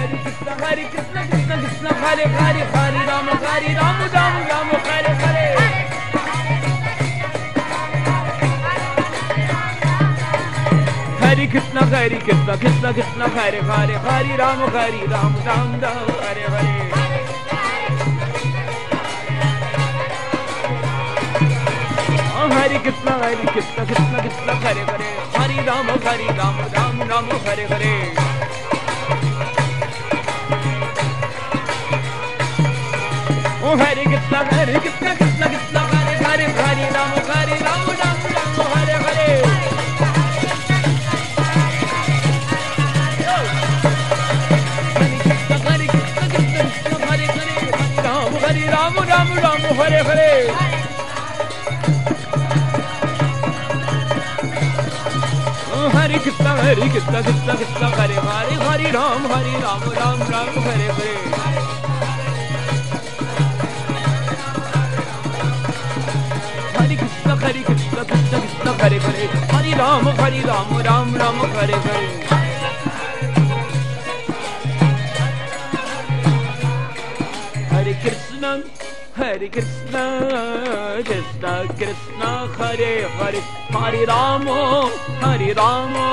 Hare Krishna Krishna Krishna Hare Hare Hare Rama Rama Rama Hare Hare Hare Krishna Krishna Krishna Hare Hare Hare Rama Rama Hare Hare Hare Krishna Krishna Krishna Hare Hare Hare Rama Rama Hare Hare Oh Hare Krishna Krishna Krishna Hare Hare Hare Rama Rama Hare Hare Rama Hare Hare Hare Krishna Krishna Krishna Hare Hare Hare Rama Rama Hare Hare Hare Krishna Krishna Krishna Hare Hare Hare Rama Rama Hare Hare Hare Krishna Krishna Krishna Hare Hare Hare Rama Rama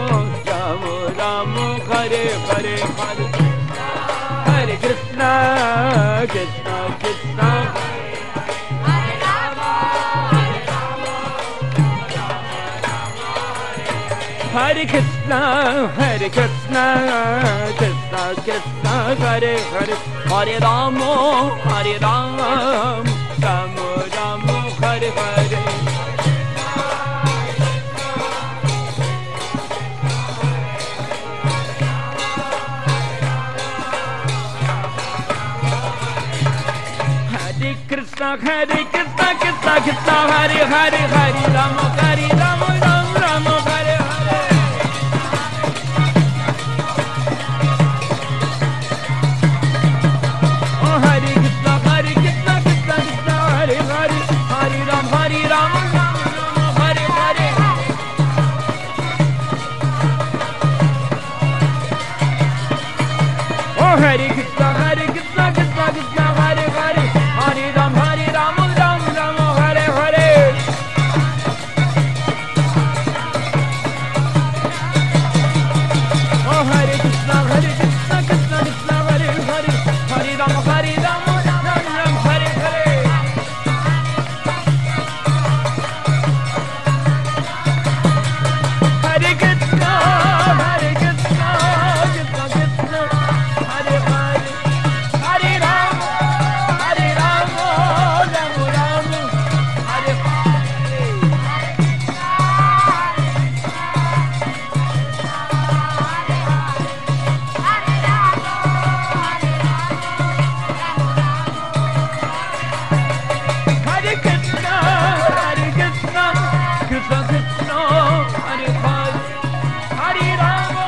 Hare Hare Hare Krishna Krishna Krishna Hare Rama Hare Krishna Krishna Krishna Hare Hare Hare Rama Rama Hare Hare Hare Krishna Krishna Krishna Hare Hare Hare Rama Rama Hare Hare Oh Hare Krishna Krishna Krishna Hare Hare Hare Rama Hare Hare Oh Hare Krishna Krishna Krishna Hare Hare Hare Rama Hare Hare Oh Hare Krishna Krishna Krishna Hare Hare Hare Rama Hare Hare Hare Krishna Krishna Krishna Hare Hare Hare Rama Rama Hare Hare Krishna Krishna Krishna Hare Hare Hare Rama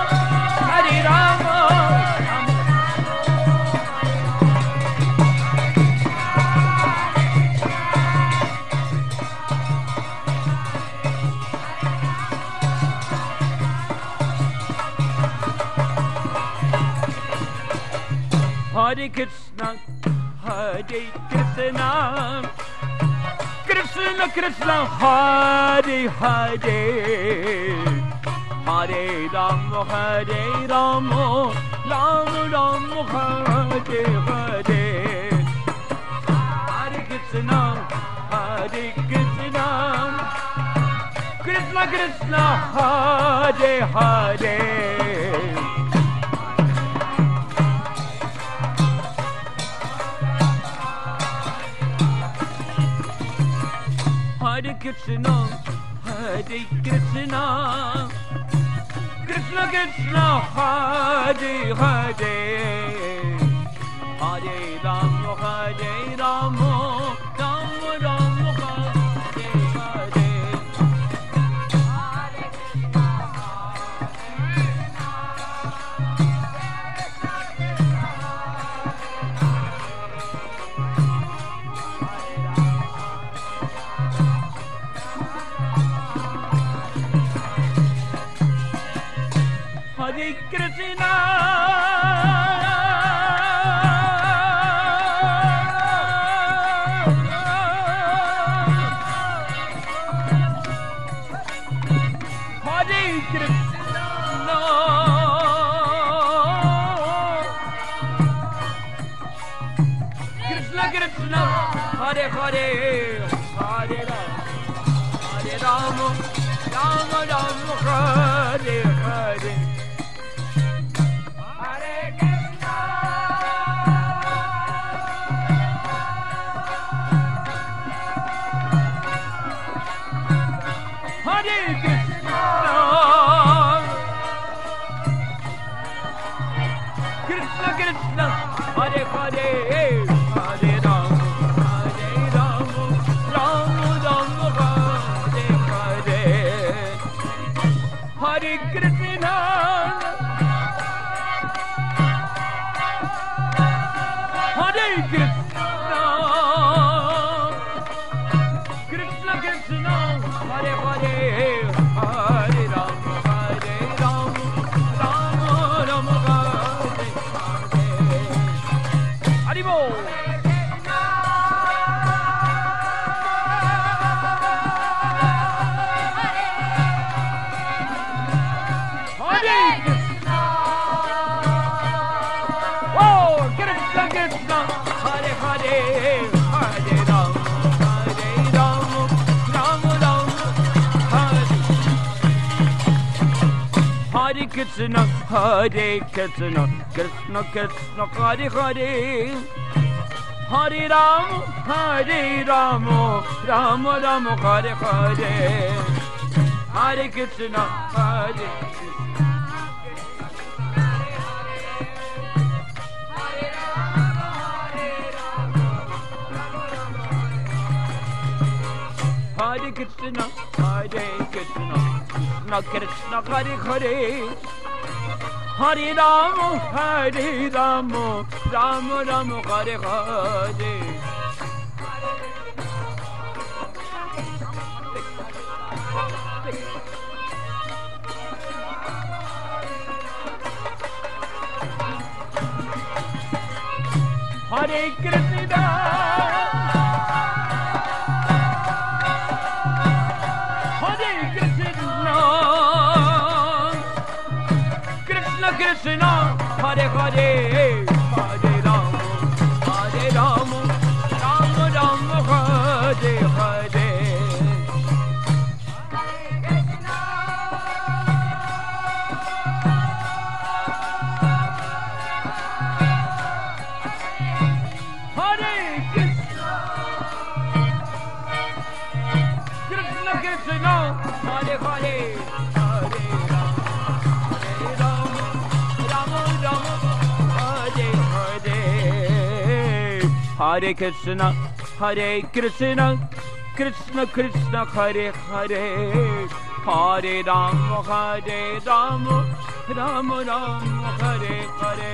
Hare Krishna Krishna Krishna Hare Hare Hare Rama Rama Hare Hare Hare Krishna Krishna Krishna Hare Hare Hare Krishna Krishna Krishna Hare Hare Hare Rama Rama Hare Hare Hare Krishna Hare Hare, Hare Rama, Rama Rama, Hare Hare. Hare Krishna, Hare Krishna, Krishna Krishna, Hare Hare, Hare Rama, Rama Rama, Hare Hare. Hare Krishna, Hare Krishna, Krishna Krishna, Hare Hare, Hare Rama, Rama Rama, Hare Hare. Hare Bol. Hare Krishna, Hare Krishna, Krishna Krishna, Hare Hare. Hare Rama, Rama Rama, Hare Hare. Hare Krishna, Hare Krishna. Hare Krishna, Hare Krishna, Krishna Krishna, Hare Hare. Hare Rama, Rama Rama, Hare Hare. Hare Krishna, Krishna, Hare Hare, Hare Rama, Rama Rama, Hare Hare. Hare Krishna, Krishna Krishna, Hare Hare. Hare Krishna, Hare Krishna, Krishna Krishna, Hare Hare. Hare Rama, Rama Rama, Hare Hare.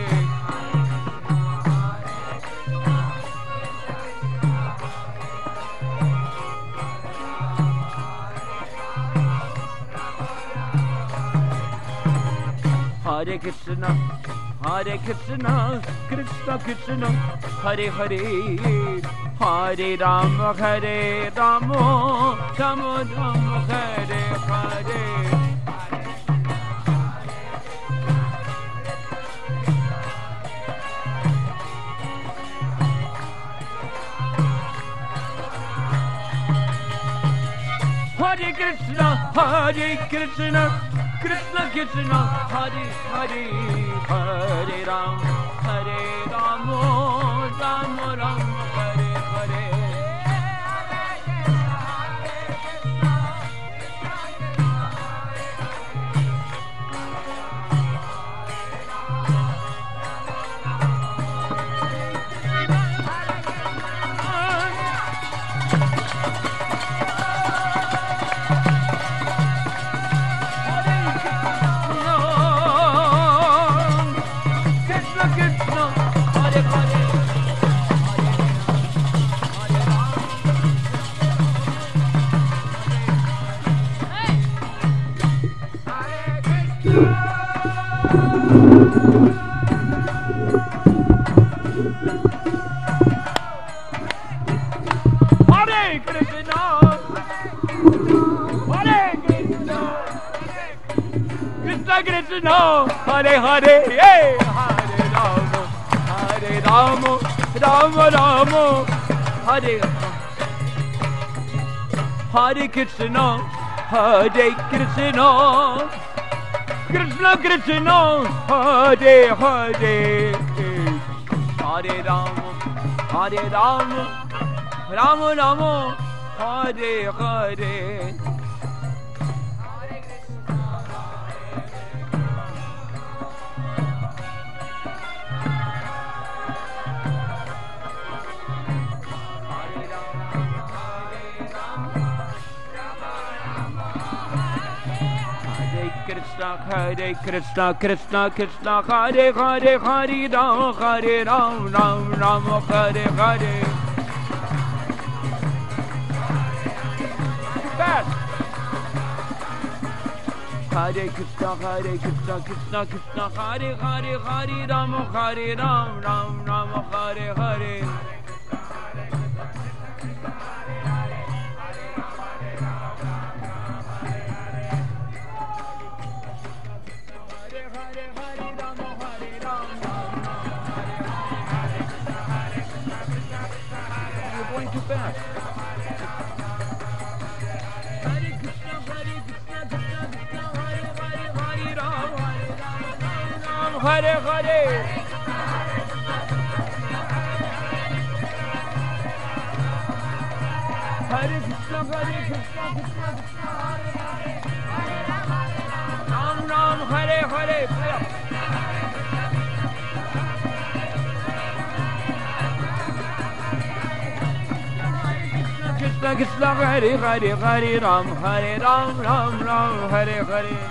Hare Krishna, Hare Krishna, Krishna Krishna, Hare Hare. Hare Rama, Rama Rama, Hare Hare. Hare Krishna, Hare Krishna, Krishna Krishna, Hare Hare. Hare Rama, Rama Rama, Hare Hare. Hare Krishna, Hare Krishna, Krishna Krishna, Hare Hare, Hare Rama, Rama Rama, Hare Hare Krishna, Hare Krishna, Krishna Krishna, Hare Hare, Hare Rama, Hare Rama, Rama Rama, Hare Hare. Hare Krishna, Krishna Krishna, Hare Hare, Hare Ram, Ram Ram, Hare Hare. Fast. Hare Krishna, Krishna Krishna, Hare Hare, Hare Ram, Ram Ram, Hare Hare. Hare Hare. Hare Krishna, Hare Krishna, Krishna Krishna, Hare Hare, Ram Ram, Hare Hare. Krishna Krishna, Hare Hare, Hare Ram, Ram Ram, Hare Hare.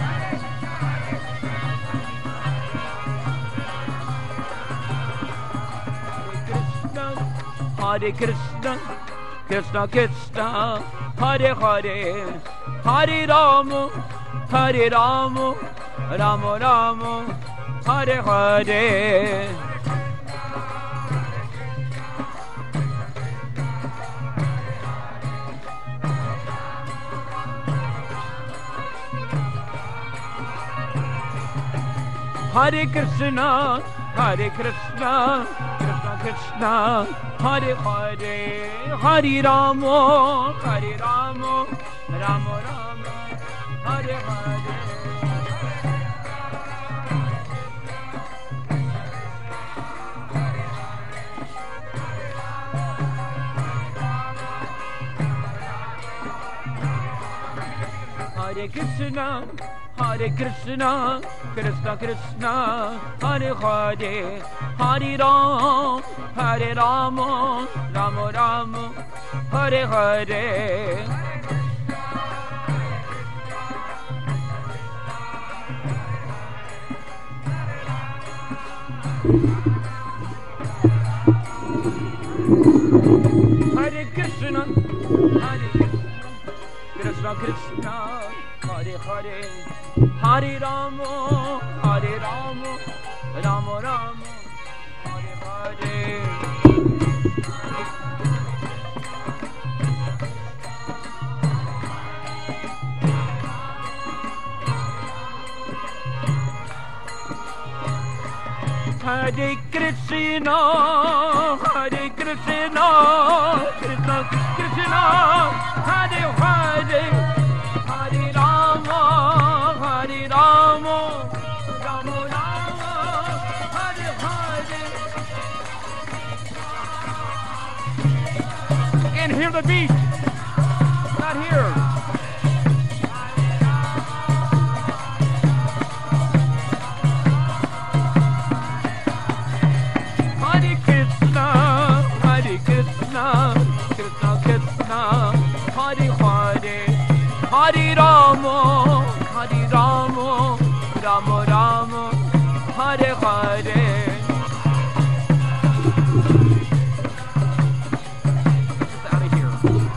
Hare Krishna, Krishna Krishna, Hare Hare, Hare Rama, Rama Rama, Hare Hare. Hare Krishna, Hare Krishna, Krishna Krishna, Hare Hare, Hare Rama, Rama Rama, Hare Hare. Hare Krishna, Hare Krishna, Krishna Krishna, Hare Hare, Hare Ram, Rama Rama, Hare Hare. Hare Krishna, Hare Krishna, Krishna Krishna, Hare Hare, Hare Rama, Rama Rama, Hare Hare. Hare Krishna, Hare Krishna, Krishna Krishna, Hare Hare, Hare Rama, Rama Rama, Hare Hare. Can't hear the beat. Not here. Krishna, Krishna Krishna, Hare Hare, Hare Rama, Rama Rama, Hare Hare. Get out of here.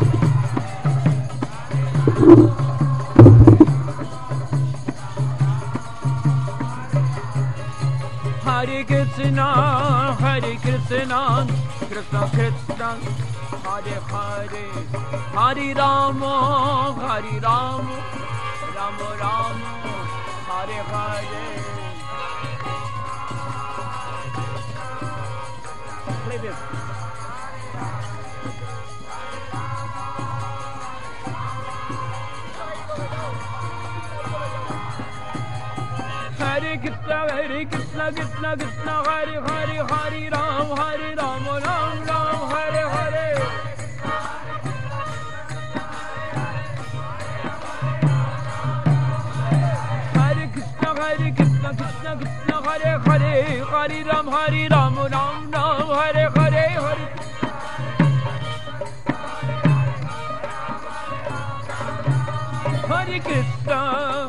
Hare Krishna, Hare Krishna, Krishna Krishna, Hare Hare, Hare Rama, Rama Rama, Hare Hare. Play this. Krishna, Hare Krishna, Krishna Krishna, Hare Hare, Hare Ram, Ram Ram, Hare Hare. Hare Krishna, Krishna Krishna, Hare Hare, Hare Ram, Ram Ram, Hare Hare, Hare. Hare Krishna,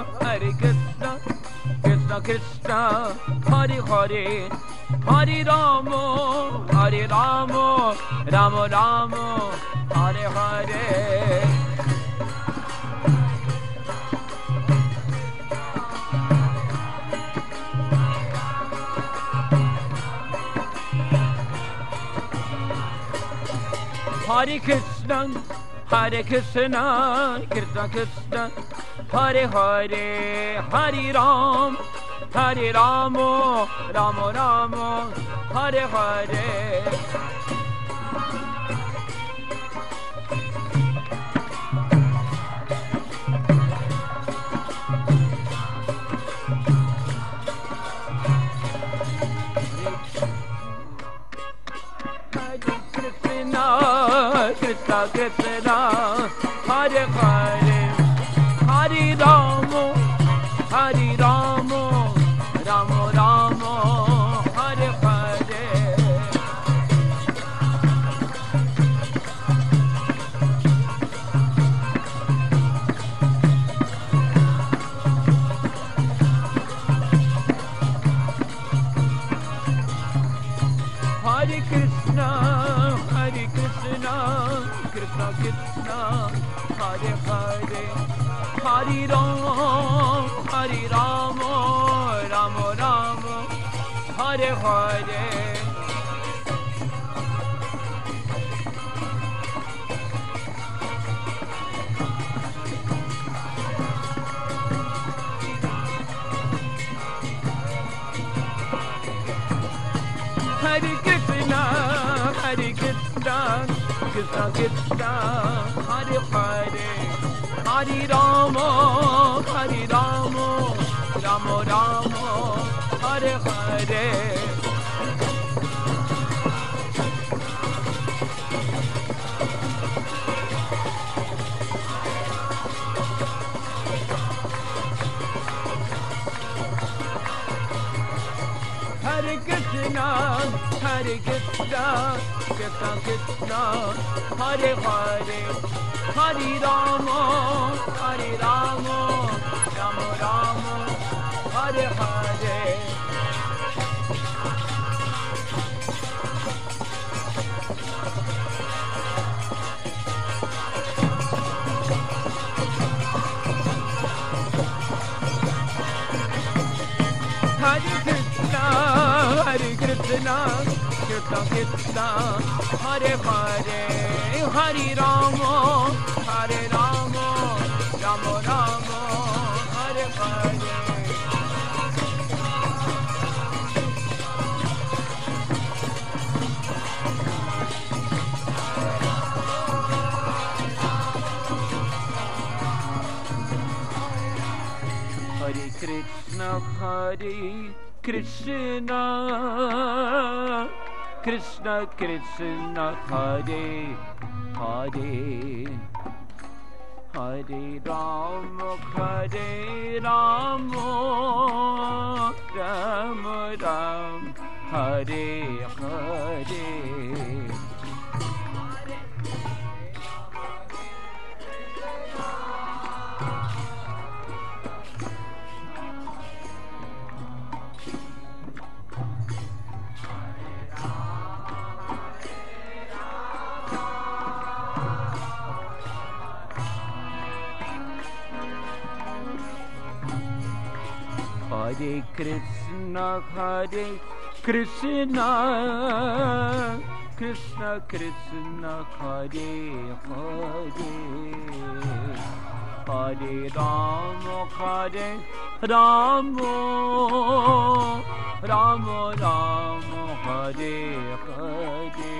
Krishna Krishna, Hare Hare, Hare Rama, Rama Rama, Hare Hare. Hare Krishna, Krishna Krishna, Hare Hare, Hare Ram, Rama Rama, Hare Hare. Krishna Krishna, Hare Hare, Hare Rama, Rama Rama, Hare Hare. Hare Krishna, Krishna Krishna, Hare Hare, Hare Rama, Rama Rama, Hare Hare. Hare Krishna, Krishna Krishna, Hare Hare, Hare Rama, Rama Rama, Hare Hare. Hare Krishna, Krishna Krishna, Hare Hare, Hare Rama, Rama Rama, Hare Hare. Hare Krishna, Krishna Krishna, Hare Hare, Hare Rama, Rama Rama, Hare Hare. Hare Krishna, Krishna Krishna, Hare Hare, Hare Rama, Rama Rama, Hare Hare. Hare Krishna, Krishna Krishna, Hare Hare, Hare Rama, Rama Rama, Hare Hare.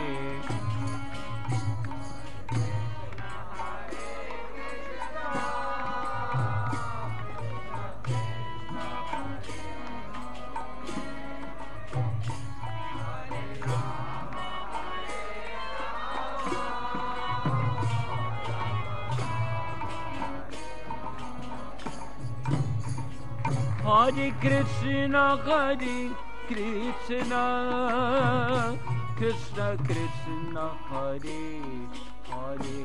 Hare Krishna, Krishna Krishna, Hare Hare,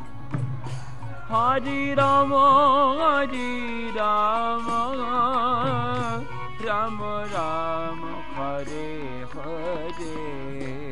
Hare Rama, Rama Rama, Hare Hare.